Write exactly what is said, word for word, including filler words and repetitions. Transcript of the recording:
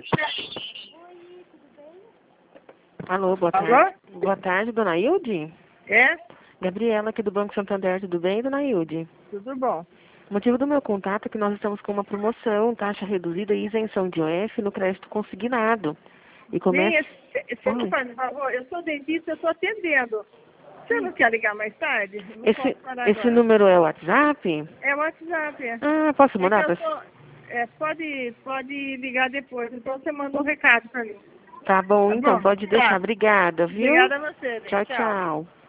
Alô, boa Alô? tarde. Boa tarde, dona Hilde? É? Gabriela, aqui do Banco Santander, tudo bem, dona Hilde? Tudo bom. O motivo do meu contato é que nós estamos com uma promoção, taxa reduzida e isenção de O F no crédito consignado. E Sim, começa... você não faz favor, eu sou dentista, eu estou atendendo. Você não quer ligar mais tarde? Eu não Esse, posso parar esse agora. número é o WhatsApp? É o WhatsApp. É, Ah, posso é que mandar eu pra... tô... É, pode, pode ligar depois, então você manda um recado para mim. Tá bom, Tá então, bom? pode deixar. Tá. Obrigada, viu? Obrigada a você, né? Tchau, Tchau. tchau.